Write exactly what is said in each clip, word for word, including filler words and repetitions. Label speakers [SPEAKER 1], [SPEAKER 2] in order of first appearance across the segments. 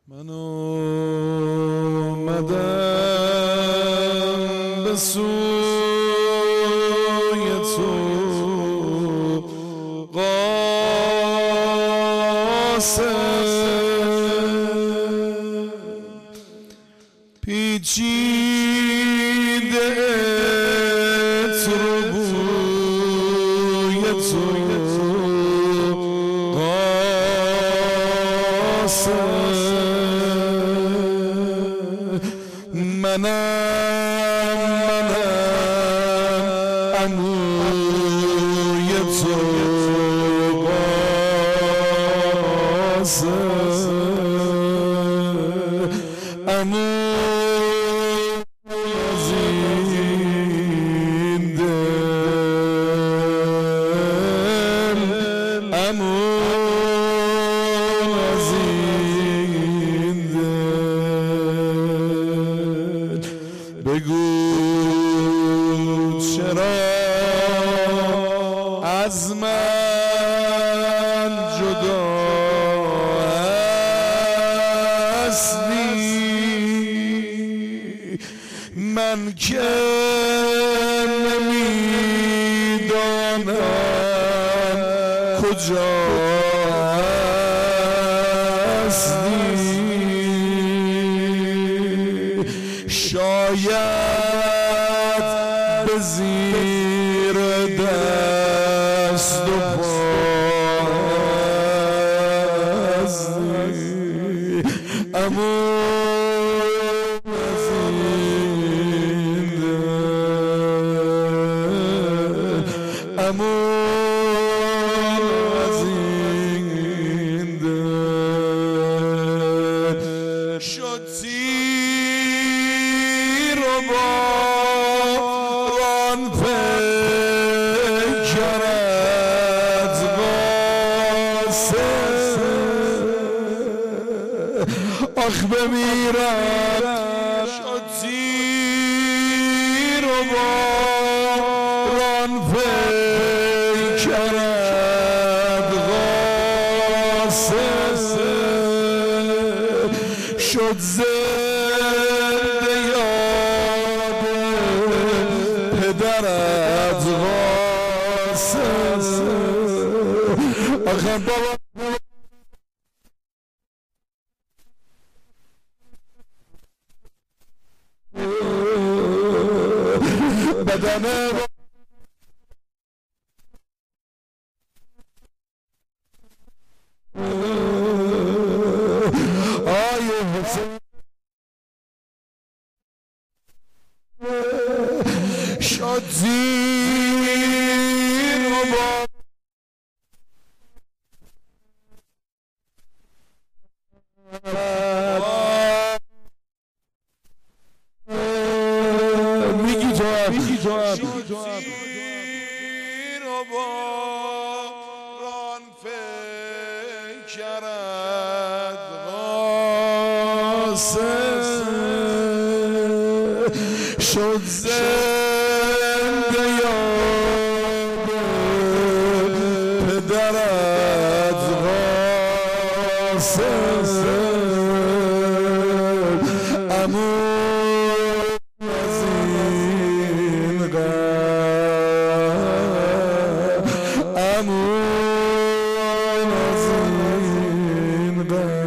[SPEAKER 1] من آمدم به سوی تو قاصد، پیچیده اتروبوی تو قاصد، منم منم عموی تو قاصد، عموی از این دل، عموی از این دل. بگو چرا از من جدا هستی، من که نمیدانم کجا هستی. شاید به زیر دست و پا هستی، اما از این دل، اما از این دل شد تیر و باران پیکرت قاصد، آخ بمیرم شد تیر و باران پیکرت قاصد، شد زنده یاد پدرت قاصد. آخه بابا بدن آیه حسین شد زیر و با میگی جواب میگی جواب شد زیر و باران پیکرت قاصد، شد زنده یاد پدرت قاصد، عموی از این غم، عموی از این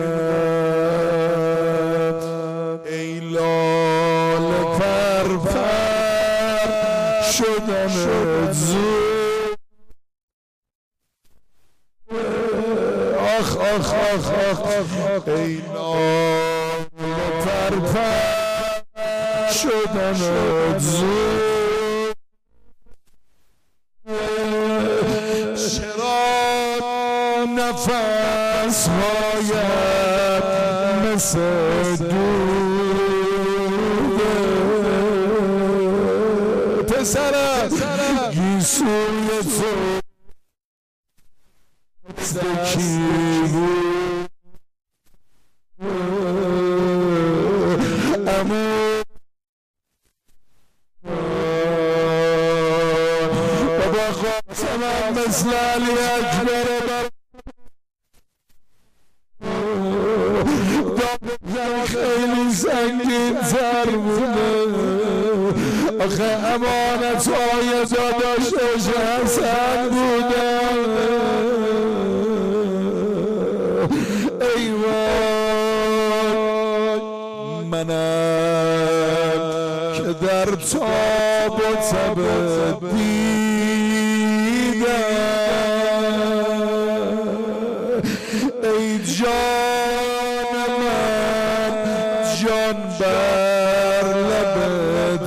[SPEAKER 1] غم. ای لاله پرپر شدمت زود، آخ آخ آخ آخ، ای لاله پرپر شدمت زود، چرا نفس هایم مثل دوده، پسرم گیسوی تو دکی بود، اما بابا خواستم مثل علی اکبر سنگین تر بوده آخه امانت های داداشش حسن بوده ای وای منم که در تاب و تب ای جان من جان بر لبت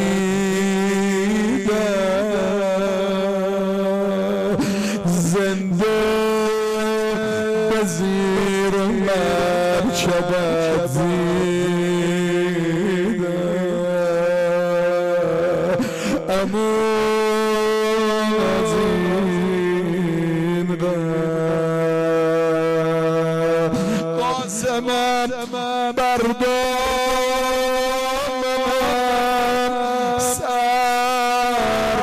[SPEAKER 1] دیدم زنده به زیر مرکبت دیدم امون از این من بردام من سر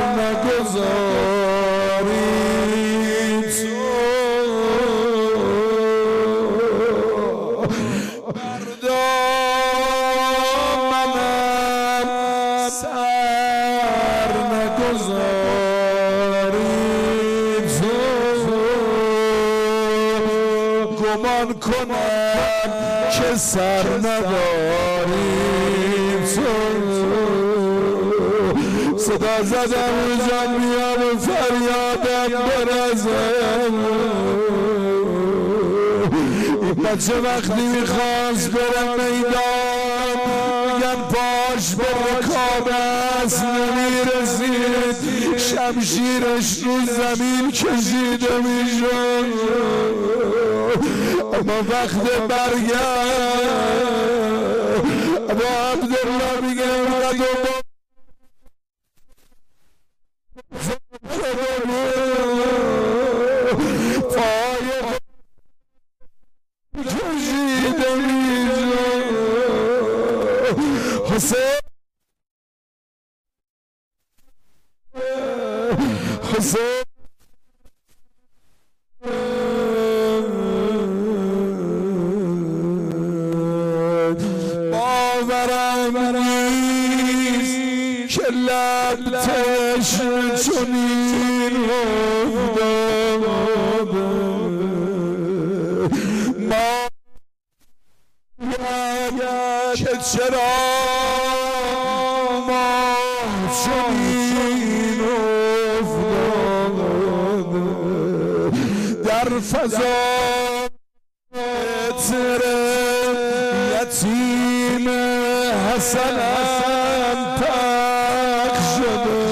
[SPEAKER 1] نگذاری تو بردام من سر نگذاری تو گمان کنم که سر نداریم تو صدا زدم و جان میام و فریادم برزم این بچه وقتی میخواست برم میدان میگن پاش به رکاب است نمیرسید شمشیرش رو زمین کشیده میشد اما وقت برگرد اما عبدالله میگه اونقدر پای کشیده میشد حسین حسین که لبتش چنین افتاده ما که چرا ما چنین افتاده در فضا تره یتیم حسنم پخش شده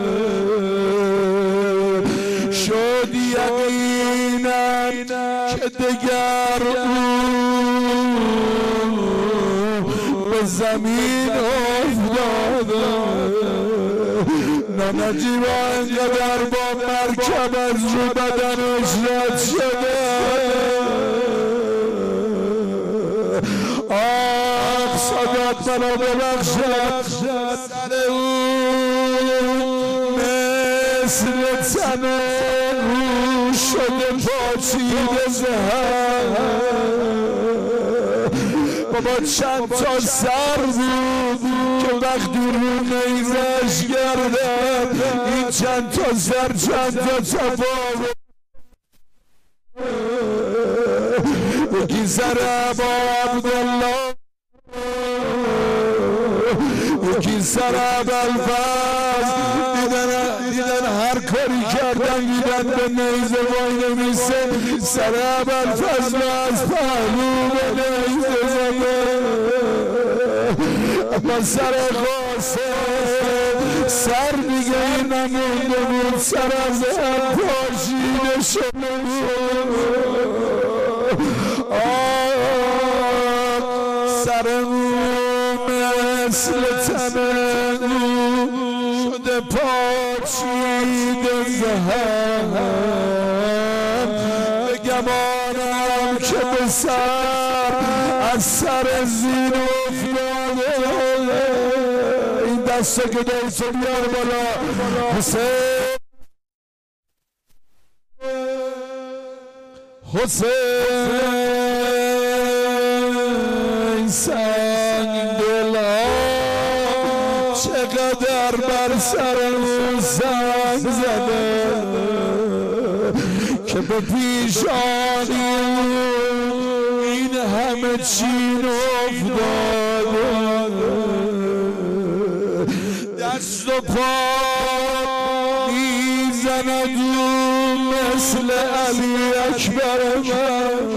[SPEAKER 1] شد یقینا که دگر به زمین افتاده نجیبا انقدر با مرکب از رو بدنش رد شده آه صدات منو ببخشد سر اون مثل تن رو شده پاچیده زهر بابا چند تا سر بود که وقتی رو نیزش گردن این چند تا سر چند تا تفاوت یکی سر ابا عبدالله یکی سر ابوالفضل دیدن دیدن هر کاری کردن دیدن به نیزه وای نمیسه سر ابوالفضل از پهلو به نیزه زده اما سر قاسم سر دیگه نمونده بود سر از هم پاشیده شده سر مثل تن شده پاچیده زهر به گمانم که به سر از سر زیر افتاده این دسته که دلتو بیار بالا حسین حسین سنگ چقدر بر سرمون سنگ زده که به پیشانی این همه چین افتاده دست و پا میزند مثل علی اکبر من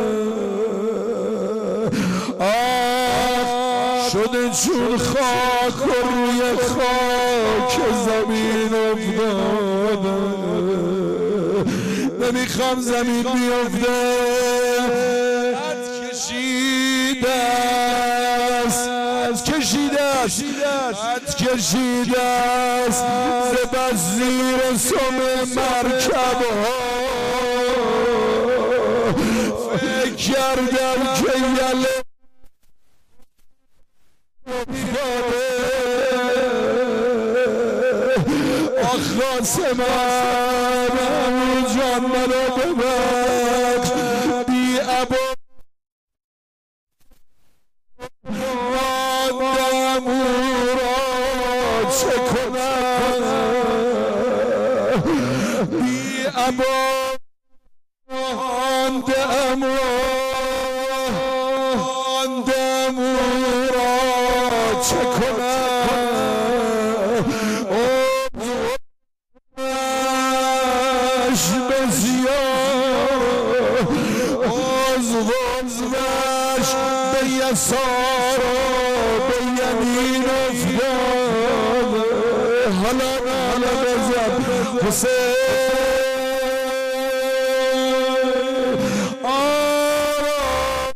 [SPEAKER 1] آه شده چون خاک و روی خاک زمین افتاده نمیخوام زمین بیفته از کشیده است از کشیده است از کشیده است زبر زیر سم مرکب ها فکر کردم که یله آخ قاسمم جان منو ببخش بی عبا ماندم او را چه کنم بی عبا ماندم ماندم او را چه کنم سارا به یمین افتاده حالا حالا بزن حسین آرام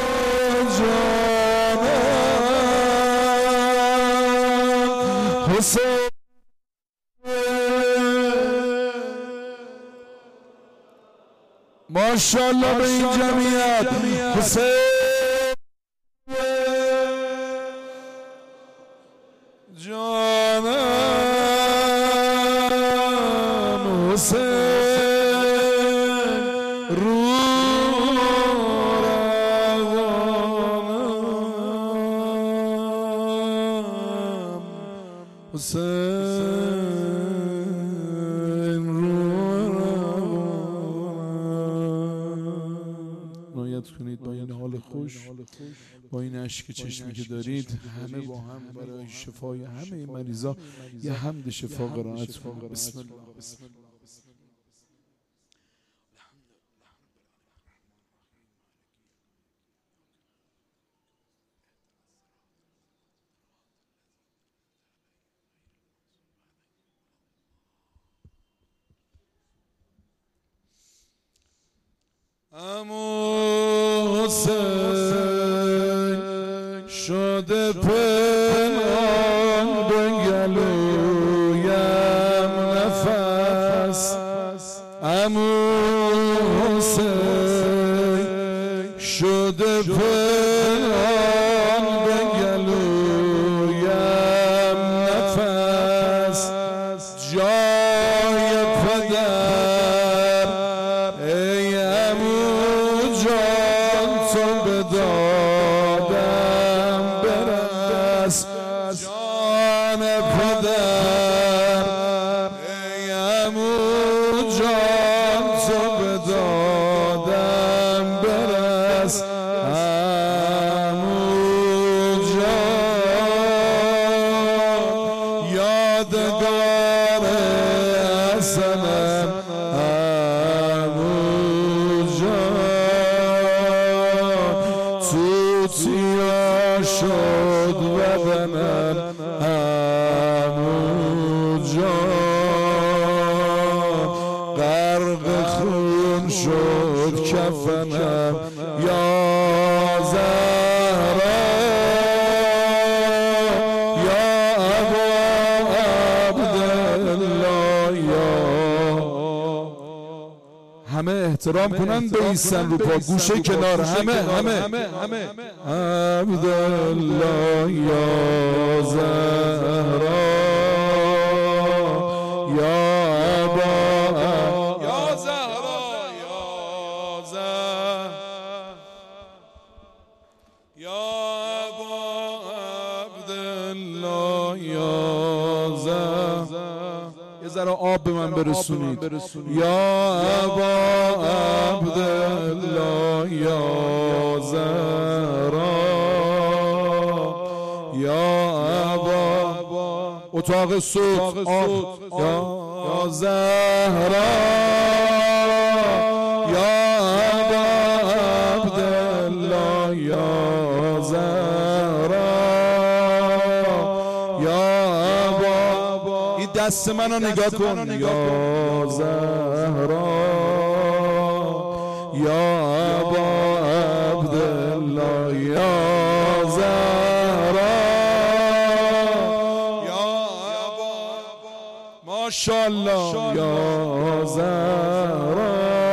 [SPEAKER 1] جانم حسین ماشاءالله به این جمعیت حسین جانم حسین رو روانم حسین رو روانم نایت کنید با این حال خوش با این اشک چشمی که دارید همه با هم برای شفای همه این مریضا یه حمد شفا قرائت کنید. بسم الله. امو حسین شده پنهان به گلویم نفس امو حسین شده پنهان به گلویم نفس جای پدر ای امو جان تو به دادم برس جان پدر ای امو جان تو به دادم برس امو جان یادگار حسنم شد بدنم امو جان غرق خون شد کفنم یا زهرا یا ابا عبدالله یا همه احترام کنن بایستن رو پا گوشه کنار همه همه عبدالله یا زهرا یا ابا یا زهرا یا زهرا یا ابا عبدالله به من برسونید. یا ابا عبدالله یا زهرا یا ابا اتاق صوت یا زهرا یا ابا عبدالله یا زهرا یا ابا این دست منو نگاه کن یا زهرا یا ابا عبدالله یا زهرا یا ابا ماشاءالله یا زهرا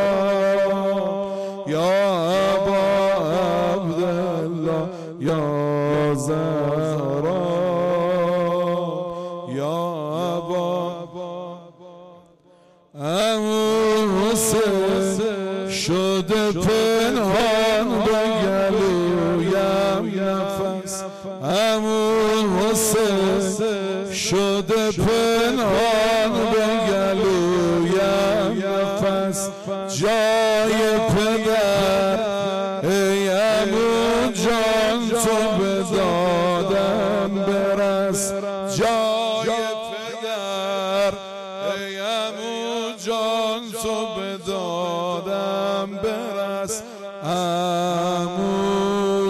[SPEAKER 1] یا ابا عبدالله یا زهرا یا ابا عمو حسین شده پنهان به گلویم نفس عمو حسین شده پنهان به گلویم نفس جای پدر ای عمو جان تو به دادم برس جای پدر ای عمو جان تو به دادم برس عمو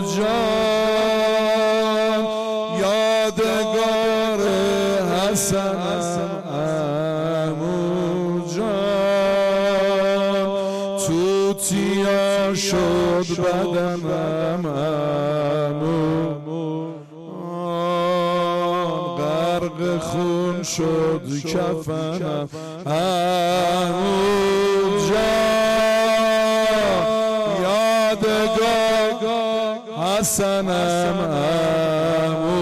[SPEAKER 1] جان یادگار حسنم عمو جان توتیا شد بدنم عمو غرق خون شد کفنم عمو جان یادگار حسنم عمو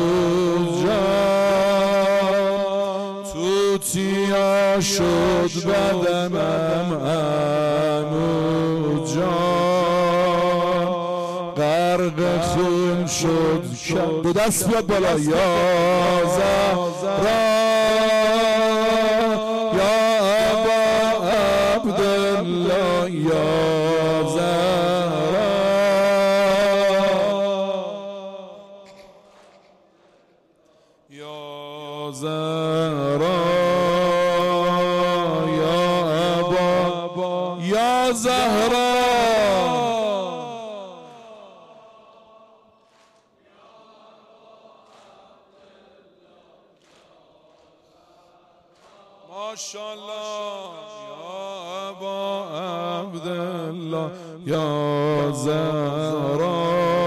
[SPEAKER 1] جان توتیا شد بدنم عمو جان غرق خون شد دو دست بیاد بالا یا زهرا یا ابا عبدالله یا زهرا یا زهرا یا ابا یا زهرا ماشاءالله یا ابا عبدالله یا زهرا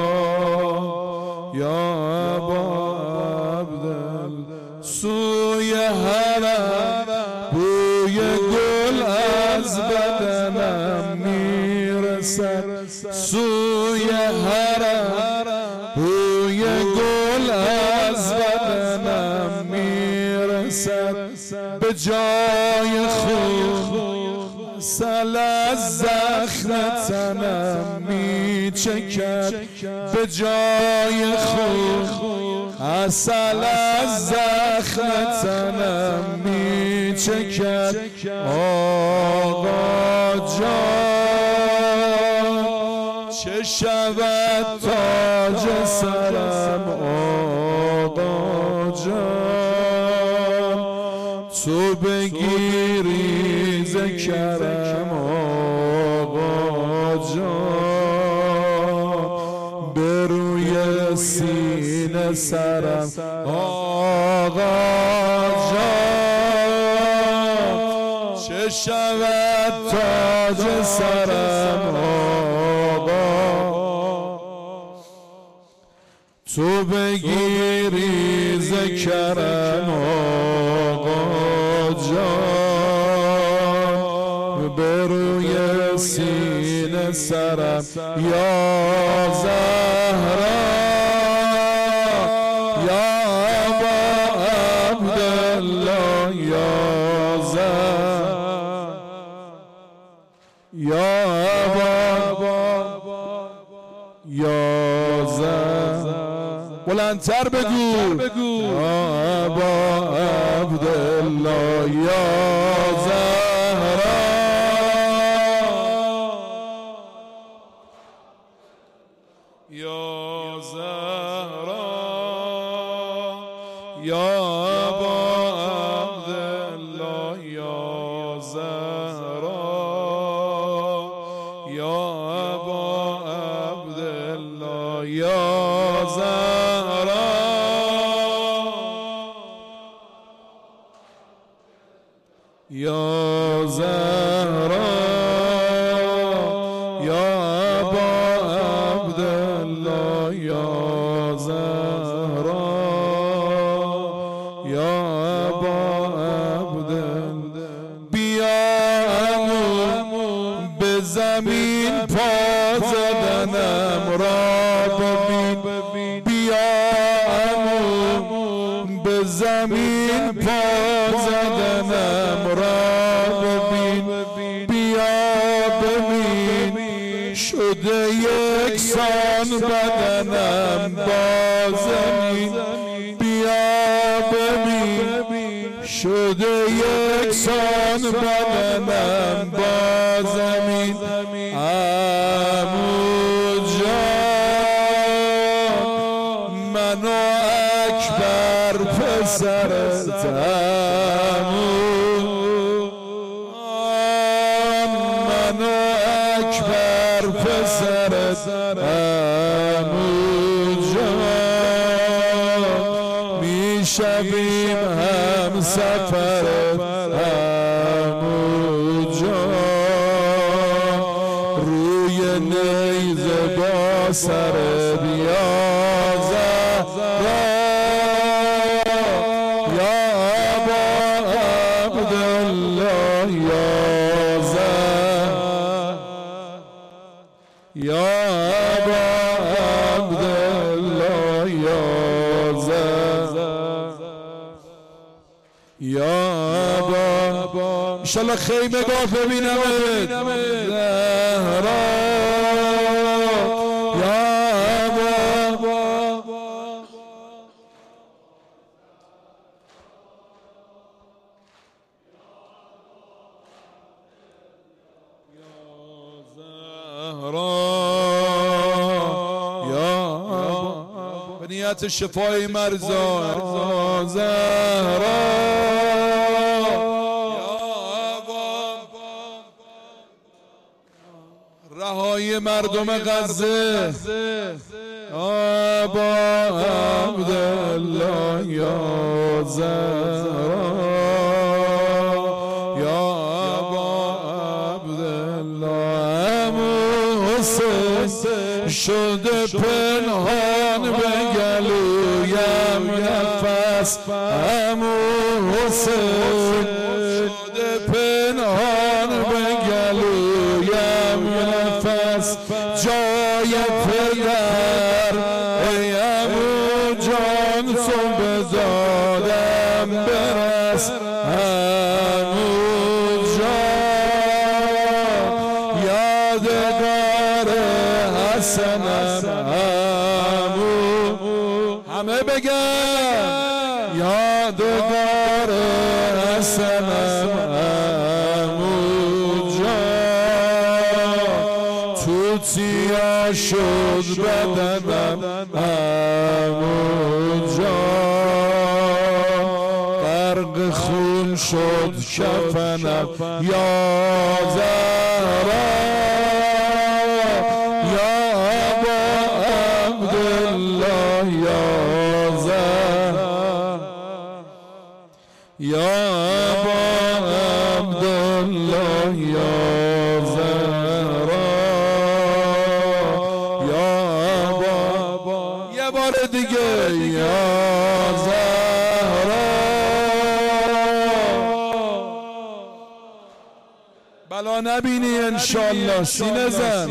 [SPEAKER 1] یا ابا عبدالله سوی حرم بوی گل از بدنم میرسد سوی حرم بوی گل از بدنم میرسد به جای خون سل از زخم تنم می چکد به جای خون اصل از زخم تنم می چکد آقا جان چه شود تاج سرم آقا جان تو بگیری ز کرم آقا جان به روی سینه سرم آقا جان چه شود تاج سرم آقا تو بگیری ز کرم آقا جان به روی سینه سرم یا زهرا یا ابا عبدالله یا زهرا یا ابا یا زهرا بلندتر بگو یا ابا عبدالله یا زهرا یا زهرا یا ابا عبدالله یا زهرا یا ابا عبدالله یا زهرا یا زهرا یا ابا عبدالله یا زهرا یا ابا عبدالله بیا عمو به زمین پا زدنم را ببین بیا عمو به زمین پا زدنم را ببین بیا ببین شده یکسان بدنم با زمین بیا ببین شده یکسان بدنم با زمین عمو جان منو اکبر پسرت منو اکبر پسرت عمو جان میشویم هم سفرت عمو جان روی نیزه با سرت یا زهرا یا ابا عبدالله یا زهرا یا ابا عبدالله یا زهرا یا ابا انشالله خیمه گاه ببینمت زهرا یا ابا به نیت شفای مرزا زهرا رهای مردم غزه ابا عبدالله یا زهرا یا ابا عبدالله عمو حسین شده پنهان به گلویم نفس عمو حسین شده پنهان به گلویم نفس جای پدر ای عمو جان تو به دادم برس عمو جان یادگار حسنم عمو همه بگن یادگار حسنم عمو جان توتیا شد بدنم عمو جان غرق خون شد کفنم یا زهرا یا ابا عبدالله یا زهرا یا ابا عبدالله یا زهرا یا ابا یه بار دیگه یا زهرا بلا نبینی انشالله سینه زن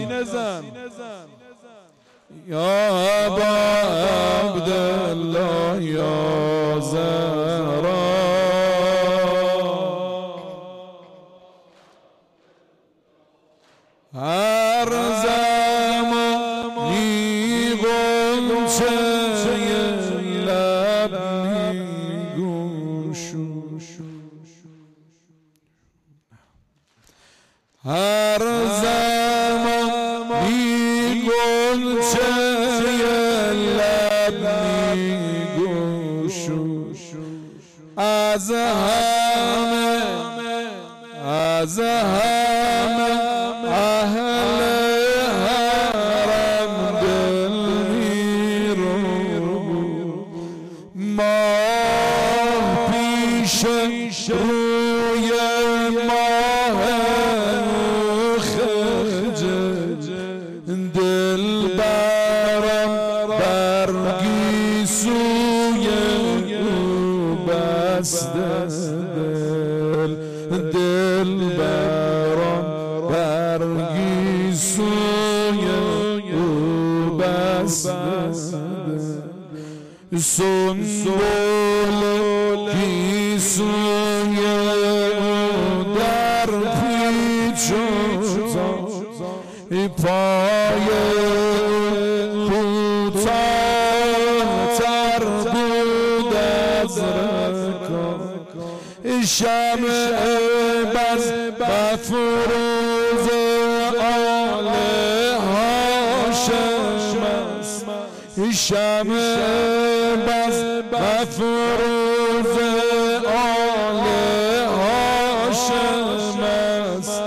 [SPEAKER 1] یا ابا عبدالله یا زهرا هر زمانی غنچه از همه از همه اهل حرم دل میرو ماه پیش روی ماه خجل دل برم برگی سوی بسته دل دل برم برگی سوی بسته سنبول کی سوی در پیچ پای کوتاه‌تر بود از رکاب شمع بز بفروز آل هاشم است شمع بز بفروز آل هاشم است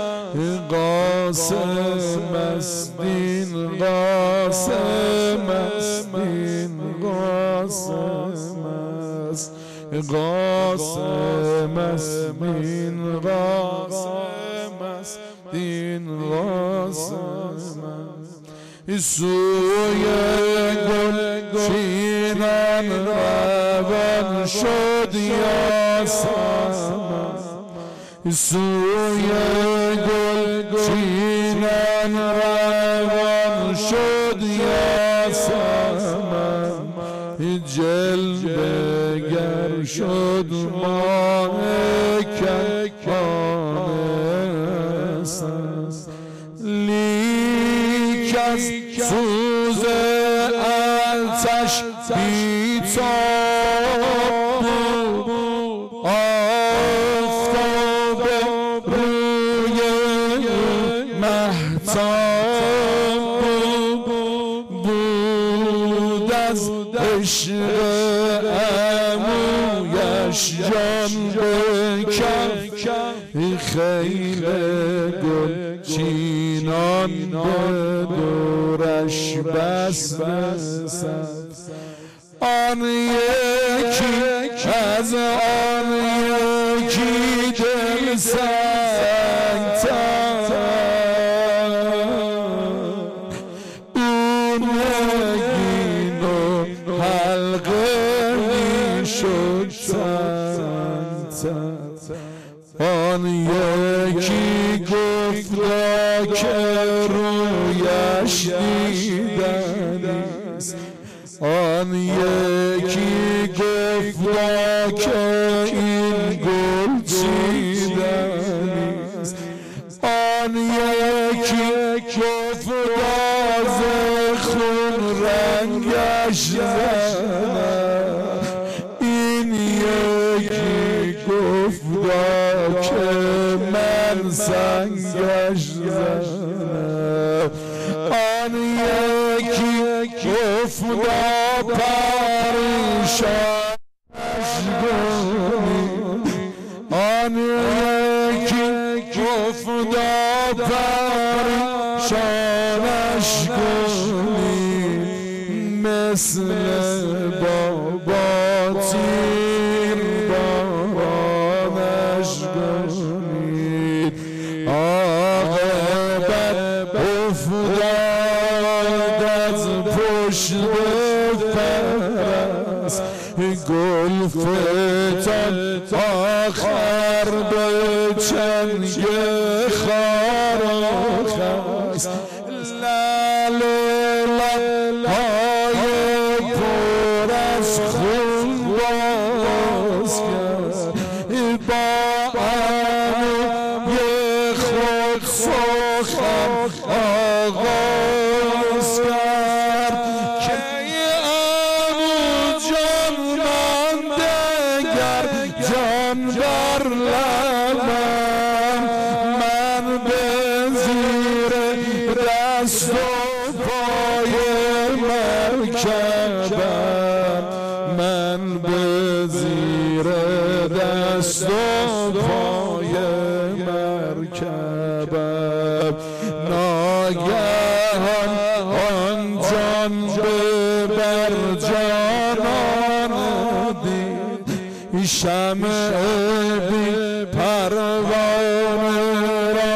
[SPEAKER 1] قاسم است دین قاسم است دین قاسم است قاسم است دین قاسم است دین قاسم سوی گل چینان روان شد یاسم سوی گل چینان روان شد یاسم جلوه گر شد ماه کانست لیک از سوز آتش بیتاب بود آفتاب روی مهتاب بود از عشق عمویش جان بکن خیل گل چینان به دورش بسته آن یکی از آن یکی دل سنگتر اون نگین و حلقه می شد سنگتر آن یکی گفتا که رویش دیدنیست آن یکی گفتا که این گل چیدنیست آن یکی گفتا ز خون رنگش زند این یکی گفتا که من سنگش زنم آن یکی گفتا پریشانش کنی آن یکی گفتا پریشانش کنی مثل بابا تیر بارانش کنید عاقبت افتاد از پشت فرس گل فتان آخر به چنگ خار خست لال لبهای پر از خون باز کرد با عموی خود سخن آغاز کرد که عمو جان من دگر جان بر لبم من به زیر دست و پای مرکبم من به زیر دست دست و پای مرکبم ناگهان آن جان به بر جانان دید شمع بی پروانه را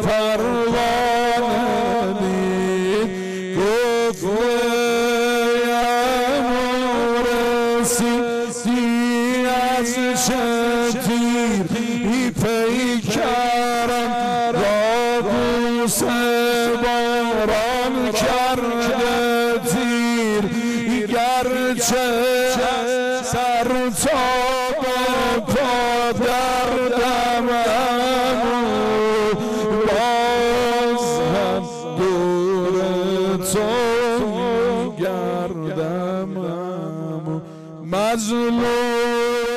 [SPEAKER 1] پروانه دید گفت رسیدی از چه تیر پیکرم را بوسه باران کرده تیر گرچه سر تا به پا دردم باز هم دور تو گردم مظلوم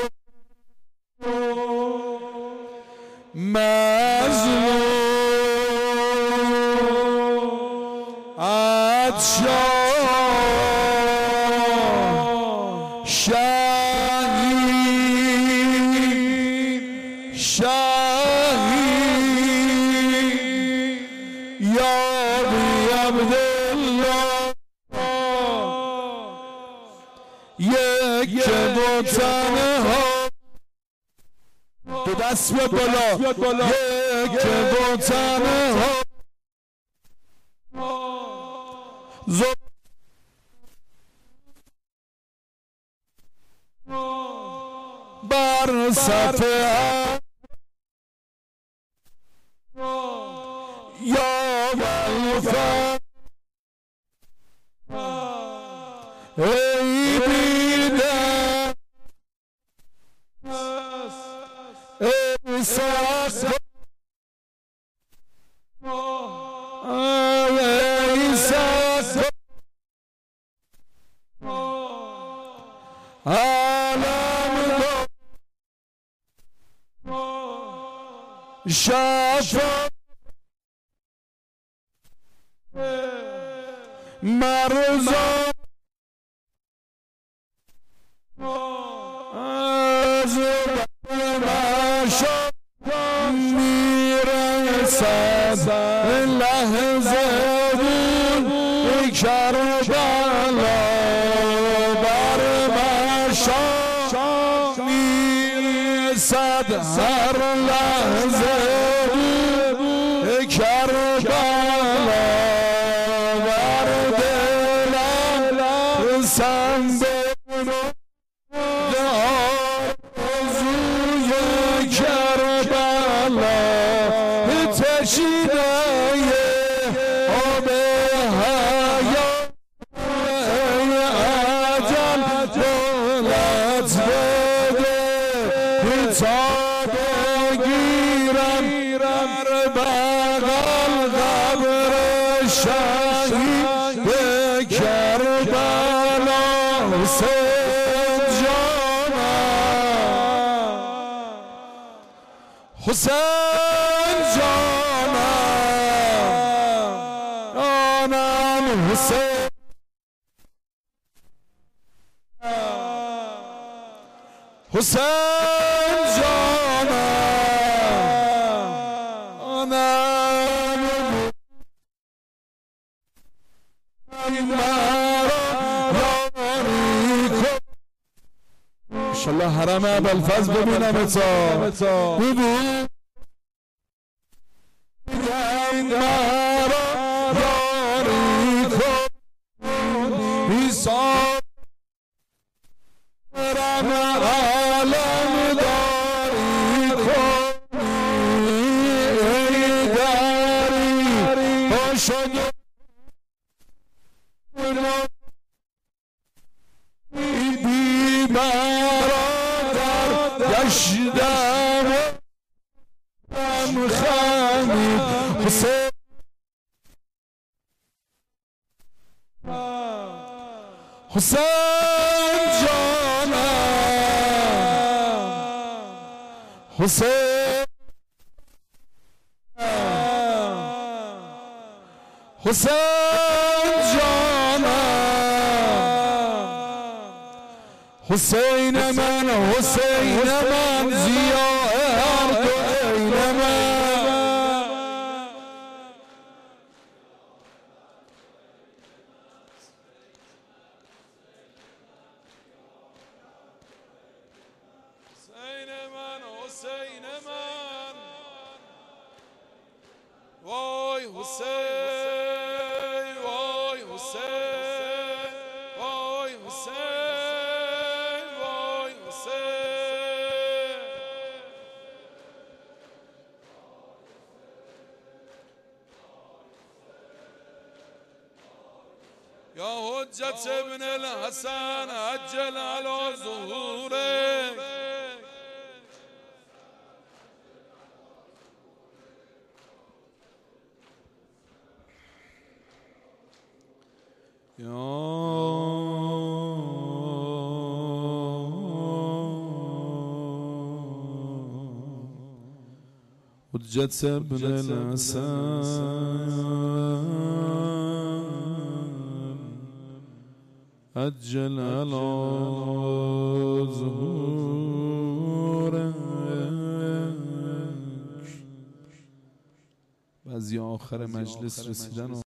[SPEAKER 1] مظلوم عطشان شهید شهید یا بی عبدالله یک دو تنها دو دست بیاد بالا یک دو تنها بر صفحه یا بلفا ای بیدن ای ساس ای ساس عالم شفا مرزا از باشا میرسد لحظه بود کربلا بر باشا میرسد هر لحظه بود کربلا بر دلم سنگ حسین جانم آنم حسین حسین جانم آنم انشالله حرم ابوالفضل ببینم اتا ببین حسین جانم حسین حسین جانم حسین من حسین من ضیاء هر دو عین من حسین من حسین من وای حسین وای حسین وای حسین وای حسین یا حجت ابن الحسن عجل على ظهورك یا حجت ابن الحسن عجل على ظهورك. بعضی آخر مجلس رسیدن